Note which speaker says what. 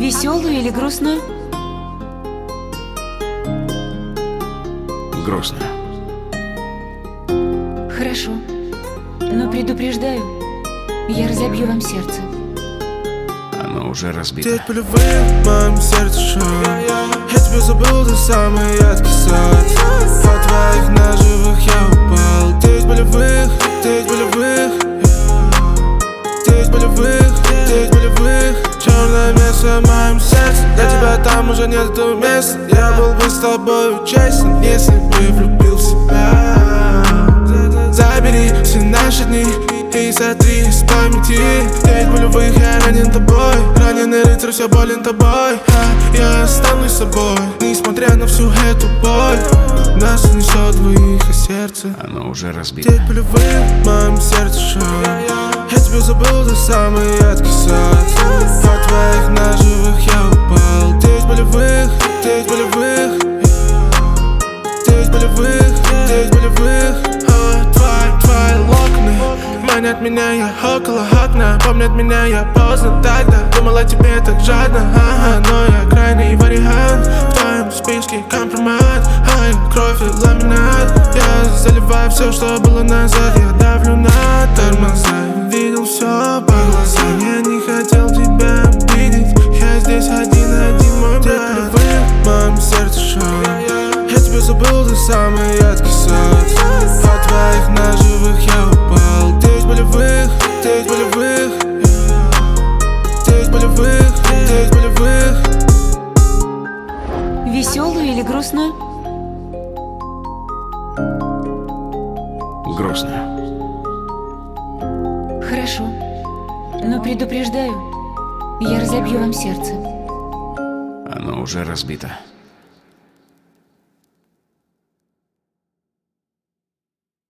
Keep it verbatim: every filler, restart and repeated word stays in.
Speaker 1: Веселую или грустную?
Speaker 2: Грустную.
Speaker 1: Хорошо, но предупреждаю, я разобью вам сердце.
Speaker 2: Оно уже разбито.
Speaker 3: Девять полевых в моем сердце шаг. Я тебя забыл, ты самый яркий сад. По твоих ножевых я упал. Девять полевых, девять полевых, девять полевых, девять полевых. Черное место в моем сердце. Для тебя там уже нет этого места. Я был бы с тобой честен, если бы влюбил в себя. Забери все наши дни и сотри из памяти. Девять полевых, я ранен тобой. Раненый рыцарь все болен тобой, а я останусь с собой. Несмотря на всю эту боль, нас унесет двоих, а сердце
Speaker 2: Оно уже разбито.
Speaker 3: девять полевых в моем сердце шаг. Я тебя забыл, ты самый яркий сад. По твоих ножевых я упал. Девять полевых, девять полевых, девять полевых, девять полевых. Твои, твои локоны манят меня, я около окна. Помнят меня, я поздно тогда. Думал о тебе так жадно, ага, но я крайний вариант. В твоем списке компромат, ай, кровь и ламинат. Я заливаю все, что было назад. Я давлю на тормоза. Видел все по глазам. Я не хотел тебя обидеть. Я здесь один-один, мой брат. В моем сердце шаг. Я тебя забыл, ты самый яркий сад. По твоих ножевых я упал. Девять полевых, девять полевых, девять полевых, девять полевых.
Speaker 1: Веселую или грустную?
Speaker 2: Грустную.
Speaker 1: Хорошо, но предупреждаю, я разобью вам сердце.
Speaker 2: Оно уже разбито.